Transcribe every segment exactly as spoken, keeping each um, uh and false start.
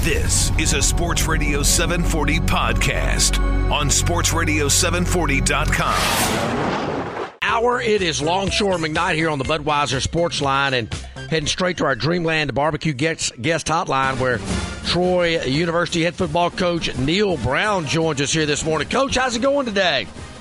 This is a Sports Radio seven forty podcast on sports radio seven forty dot com. Hour, it is Longshore McKnight here on the Budweiser Sports Line, and heading straight to our Dreamland Barbecue guest, guest hotline where Troy University head football coach Neal Brown joins us here this morning. Coach, how's it going today?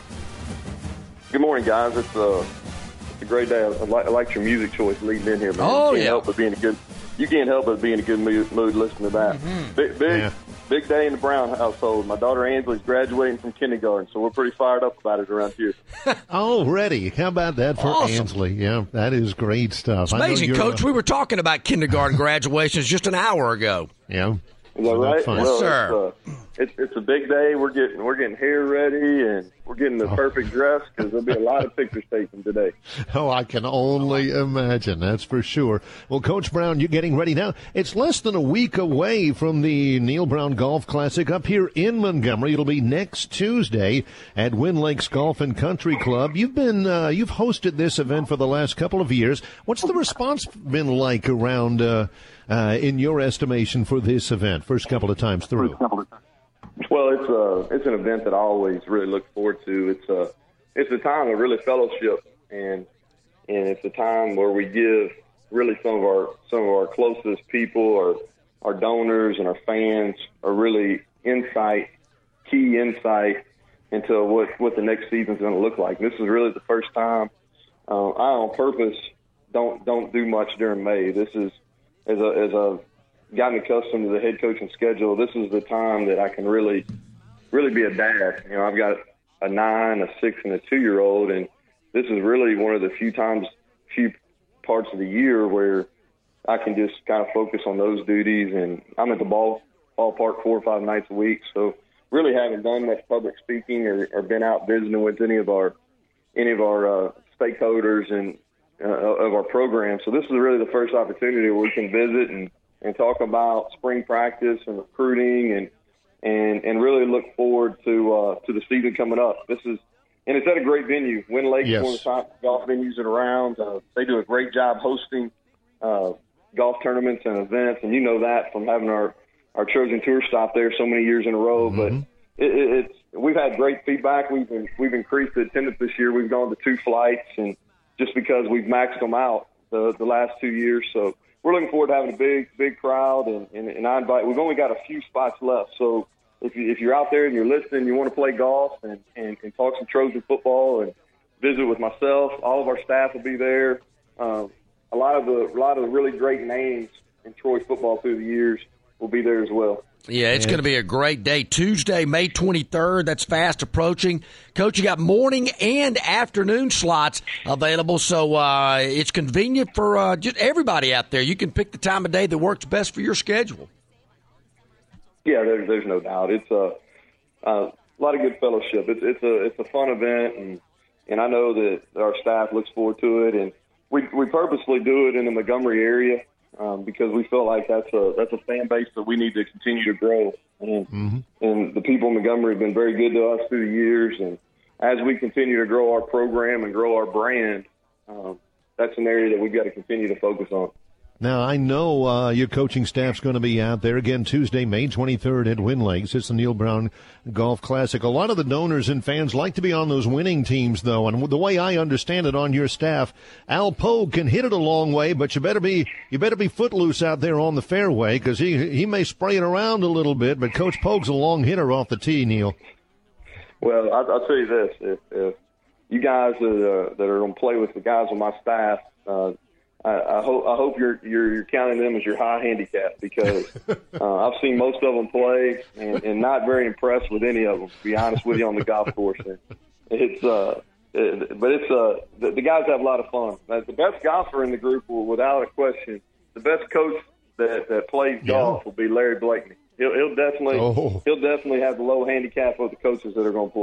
Good morning, guys. It's, uh, it's a great day. I like, I like your music choice leading in here, man. Oh, you can't yeah. Help but being a good, you can't help but be in a good mood, mood listening to that. Mm-hmm. Big, big, Yeah. big day in the Brown household. My daughter Angela's graduating from kindergarten, so we're pretty fired up about it around here. Already. How about that for Awesome. Ansley? Yeah, that is great stuff. It's I know amazing, you're, Coach. uh, We were talking about kindergarten graduations just an hour ago. Yeah. Is that Isn't that right? fun? Yes, Well, sir. It's, uh, it's, it's a big day. We're getting we're getting hair ready, and we're getting the perfect dress because there'll be a lot of pictures taken today. Oh, I can only imagine. That's for sure. Well, Coach Brown, you're getting ready now. It's less than a week away from the Neal Brown Golf Classic up here in Montgomery. It'll be next Tuesday at Wind Lakes Golf and Country Club. You've been uh, you've hosted this event for the last couple of years. What's the response been like around, uh, uh, in your estimation, for this event? First couple of times through. Well, it's uh it's an event that I always really look forward to. It's a it's a time of really fellowship, and and it's a time where we give really some of our some of our closest people, our our donors and our fans, are really insight, key insight into what what the next season's going to look like. This is really the first time uh, I on purpose don't don't do much during May. This is as a as a gotten accustomed to the head coaching schedule. This is the time that I can really, really be a dad. You know, I've got a nine, a six, and a two-year-old, and this is really one of the few times, few parts of the year where I can just kind of focus on those duties. And I'm at the ball ballpark four or five nights a week, so really haven't done much public speaking or, or been out visiting with any of our any of our uh, stakeholders and uh, of our program. So this is really the first opportunity where we can visit and and talk about spring practice and recruiting and and, and really look forward to uh, to the season coming up. This is and it's at a great venue. Wind Lake Yes. is one of the top golf venues in around. Uh, they do a great job hosting uh, golf tournaments and events, and you know that from having our, our Trojan Tour stop there so many years in a row. Mm-hmm. But it, it, it's we've had great feedback. We've been, we've increased the attendance this year. We've gone to two flights, and just because we've maxed them out the, the last two years, so. We're looking forward to having a big, big crowd, and, and, and I invite. We've only got a few spots left, so if you if you're out there and you're listening, you want to play golf and, and, and talk some Trojan football and visit with myself, all of our staff will be there. Um, a lot of the a lot of the really great names in Troy football through the years will be there as well. Yeah, it's going to be a great day. Tuesday, May twenty-third. That's fast approaching. Coach, you got morning and afternoon slots available, so uh, it's convenient for uh, just everybody out there. You can pick the time of day that works best for your schedule. Yeah, there's there's no doubt. It's a, a lot of good fellowship. It's it's a it's a fun event, and and I know that our staff looks forward to it, and we we purposely do it in the Montgomery area. Um, because we feel like that's a that's a fan base that we need to continue to grow, and Mm-hmm. and the people in Montgomery have been very good to us through the years. And as we continue to grow our program and grow our brand, um, that's an area that we've got to continue to focus on. Now, I know uh, your coaching staff's going to be out there again Tuesday, May twenty-third at Wind Lakes. It's the Neal Brown Golf Classic. A lot of the donors and fans like to be on those winning teams, though. And the way I understand it on your staff, Al Pogue can hit it a long way, but you better be you better be footloose out there on the fairway because he he may spray it around a little bit. But Coach Pogue's a long hitter off the tee, Neal. Well, I'll, I'll tell you this: if, if you guys that, uh, that are going to play with the guys on my staff. Uh, I, I hope I hope you're, you're you're counting them as your high handicap because uh, I've seen most of them play and, and not very impressed with any of them. To be honest with you, on the golf course, and it's uh, it, but it's uh, the, the guys have a lot of fun. Uh, the best golfer in the group will, without a question, the best coach that, that plays Yeah. golf will be Larry Blakeney. He'll, he'll definitely Oh. he'll definitely have the low handicap of the coaches that are going to play.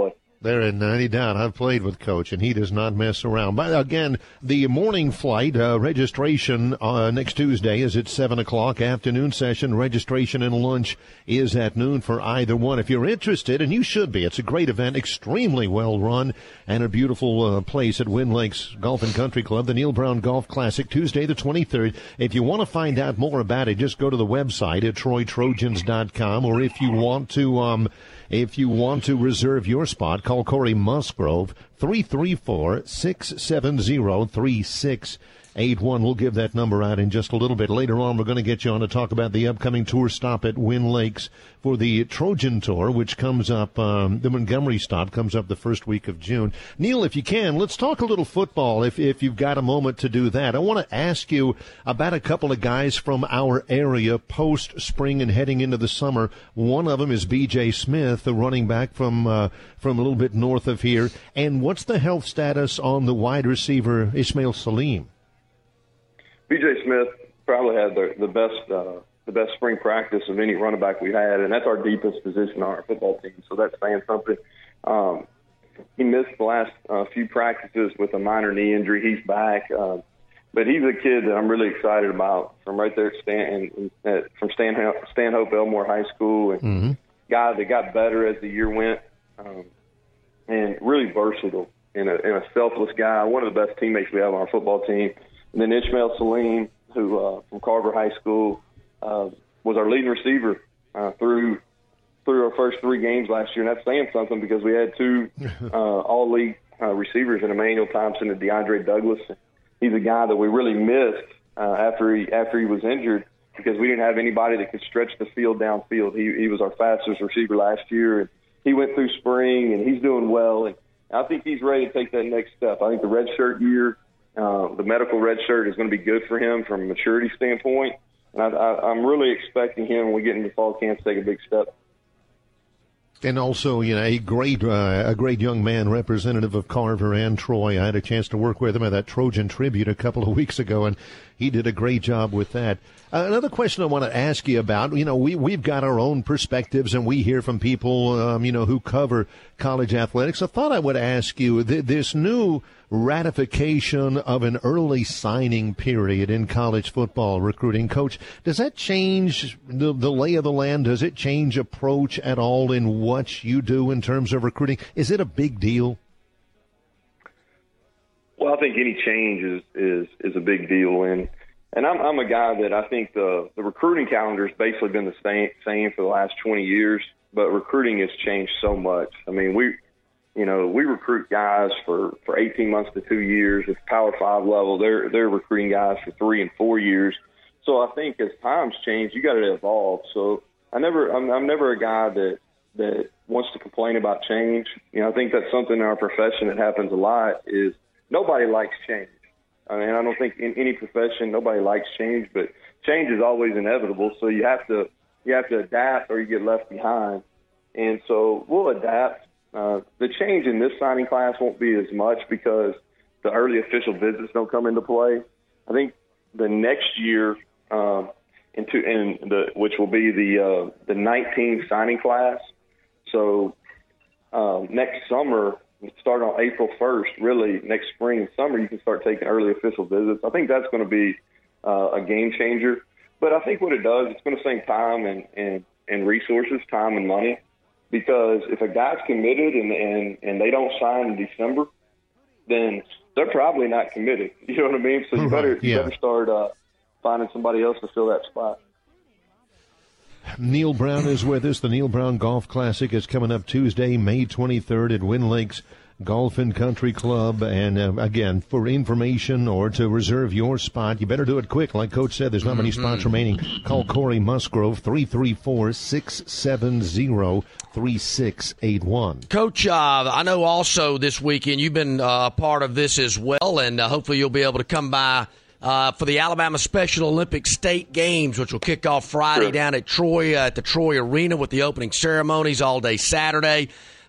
There is any doubt. I've played with Coach, and he does not mess around. But again, the morning flight uh, registration uh, next Tuesday is at seven o'clock. Afternoon session registration and lunch is at noon for either one. If you're interested, and you should be, it's a great event, extremely well run, and a beautiful uh, place at Wind Lakes Golf and Country Club, the Neil Brown Golf Classic, Tuesday the twenty-third. If you want to find out more about it, just go to the website at troy trojans dot com, or if you want to... Um, If you want to reserve your spot, call Corey Musgrove, three three four, six seven zero, three six eight one. We'll give that number out in just a little bit. Later on, we're going to get you on to talk about the upcoming tour stop at Wind Lakes for the Trojan Tour, which comes up, um, the Montgomery stop comes up the first week of June. Neil, if you can, let's talk a little football, if, if you've got a moment to do that. I want to ask you about a couple of guys from our area post-spring and heading into the summer. One of them is B J Smith, the running back from, uh, from a little bit north of here. And what's the health status on the wide receiver, Ismail Salim? B J Smith probably had the, the best uh, the best spring practice of any running back we've had, and that's our deepest position on our football team, so that's saying something. Um, he missed the last uh, few practices with a minor knee injury. He's back, uh, but he's a kid that I'm really excited about from right there at Stan, at, from Stanhope, Stanhope Elmore High School, and mm-hmm. guy that got better as the year went, um, and really versatile and a, and a selfless guy, one of the best teammates we have on our football team. And then Ismail Salim, who uh, from Carver High School, uh, was our leading receiver uh, through through our first three games last year. And that's saying something because we had two uh, all-league uh, receivers in Emmanuel Thompson and DeAndre Douglas. He's a guy that we really missed uh, after he after he was injured because we didn't have anybody that could stretch the field downfield. He, he was our fastest receiver last year, and he went through spring, and he's doing well. And I think he's ready to take that next step. I think the redshirt year, Uh, the medical red shirt is going to be good for him from a maturity standpoint. And I, I, I'm really expecting him when we get into fall camp to take a big step. And also, you know, a great, uh, a great young man, representative of Carver and Troy. I had a chance to work with him at that Trojan Tribute a couple of weeks ago, and he did a great job with that. Uh, another question I want to ask you about, you know, we, we've got our own perspectives, and we hear from people, um, you know, who cover college athletics. I thought I would ask you, th- this new ratification of an early signing period in college football recruiting, Coach, does that change the, the lay of the land? Does it change approach at all in what you do in terms of recruiting? Is it a big deal? Well, I think any change is, is, is a big deal. And, and I'm, I'm a guy that I think the, the recruiting calendar has basically been the same, same for the last twenty years, but recruiting has changed so much. I mean, we, you know, we recruit guys for, for eighteen months to two years at the Power Five level. They're, they're recruiting guys for three and four years. So I think as times change, you got to evolve. So I never, I'm, I'm never a guy that, that wants to complain about change. You know, I think that's something in our profession that happens a lot is nobody likes change. I mean, I don't think in any profession nobody likes change, but change is always inevitable. So you have to, you have to adapt or you get left behind. And so we'll adapt. Uh, the change in this signing class won't be as much because the early official visits don't come into play. I think the next year, um, into in the which will be the uh, the nineteen signing class. So um, next summer, start on April first. Really, next spring and summer, you can start taking early official visits. I think that's going to be uh, a game changer. But I think what it does, it's going to save time and, and, and resources, time and money. Because if a guy's committed and, and, and they don't sign in December, then they're probably not committed. You know what I mean? So you better, yeah. you better start uh, finding somebody else to fill that spot. Neil Brown is with us. The Neil Brown Golf Classic is coming up Tuesday, May twenty-third at Wind Lakes Golf and Country Club. And uh, again, for information or to reserve your spot, you better do it quick. Like Coach said, there's not many mm-hmm. spots remaining. Call Corey Musgrove, three three four, six seven zero, three six eight one. Coach, uh, I know also this weekend you've been a uh, part of this as well, and uh, hopefully you'll be able to come by Uh, for the Alabama Special Olympic State Games, which will kick off Friday sure. down at Troy, uh, at the Troy Arena with the opening ceremonies all day Saturday.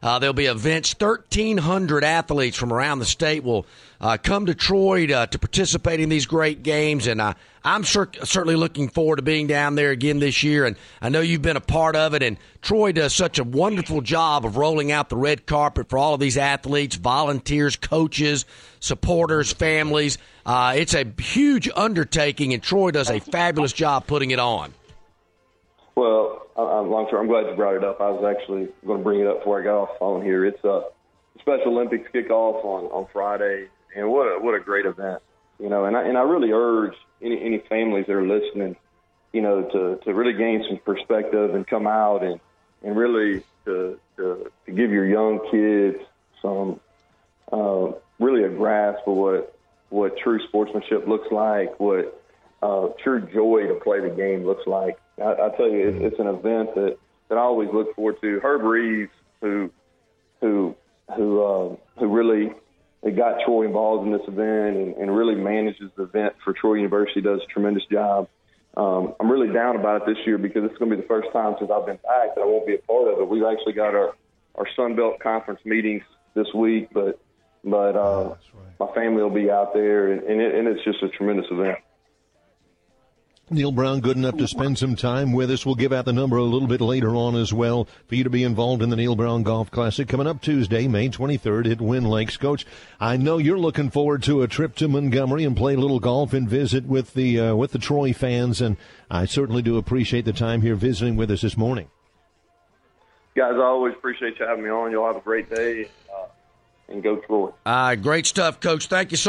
Uh, there'll be events. thirteen hundred athletes from around the state will uh, come to Troy to, to participate in these great games, and uh, I'm sure, certainly looking forward to being down there again this year. And I know you've been a part of it, and Troy does such a wonderful job of rolling out the red carpet for all of these athletes, volunteers, coaches, supporters, families. Uh, it's a huge undertaking, and Troy does a fabulous job putting it on. Well, I'm, long term, I'm glad you brought it up. I was actually going to bring it up before I got off the phone here. It's a Special Olympics kickoff on, on Friday, and what a, what a great event, you know. And I and I really urge any any families that are listening, you know, to, to really gain some perspective and come out and, and really to, to to give your young kids some uh, really a grasp of what what true sportsmanship looks like, what uh, true joy to play the game looks like. I, I tell you, it, it's an event that, that I always look forward to. Herb Reeves, who who who uh, who really got Troy involved in this event and, and really manages the event for Troy University, does a tremendous job. Um, I'm really down about it this year because it's going to be the first time since I've been back that I won't be a part of it. We've actually got our, our Sun Belt Conference meetings this week, but but uh, oh, that's right. My family will be out there, and, and, it, and it's just a tremendous event. Neal Brown, good enough to spend some time with us. We'll give out the number a little bit later on as well for you to be involved in the Neal Brown Golf Classic coming up Tuesday, May twenty-third at Wynn Lakes. Coach, I know you're looking forward to a trip to Montgomery and play a little golf and visit with the uh, with the Troy fans, and I certainly do appreciate the time here visiting with us this morning. Guys, I always appreciate you having me on. Y'all have a great day, uh, and go Troy. Uh, great stuff, Coach. Thank you so